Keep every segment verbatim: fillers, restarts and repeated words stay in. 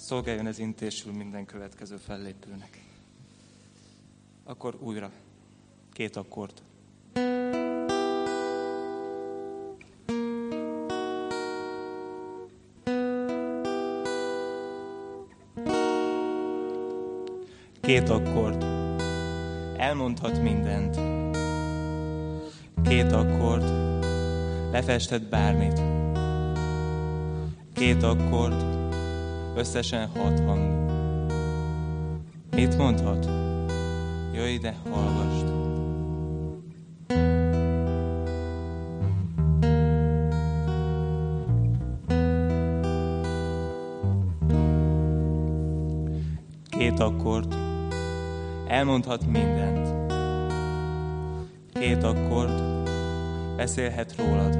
Szolgáljon ez intésül minden következő fellépőnek. Akkor újra két akkord. Két akkord. Elmondhat mindent. Két akkord. Lefesthet bármit. Két akkord. Összesen hat hang. Mit mondhat? Jöjj ide, hallgasd. Két akkord. Elmondhat mindent. Két akkord. Beszélhet rólad.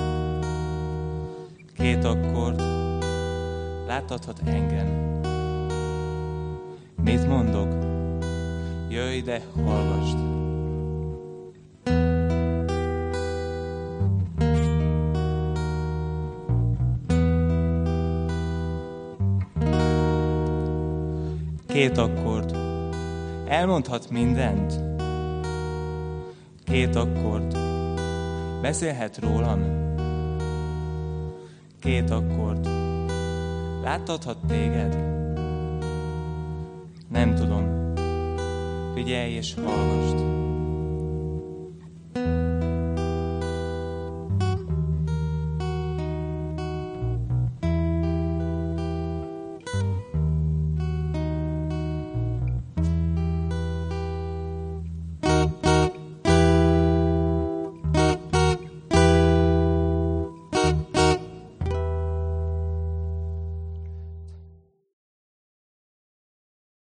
Két akkord. Láttathat engem. Mit mondok? Jöjj ide, hallgasd. Két akkord. Elmondhat mindent. Két akkord. Beszélhet rólam. Két akkord. Láttathat téged? Nem tudom. Figyelj és hallgasd.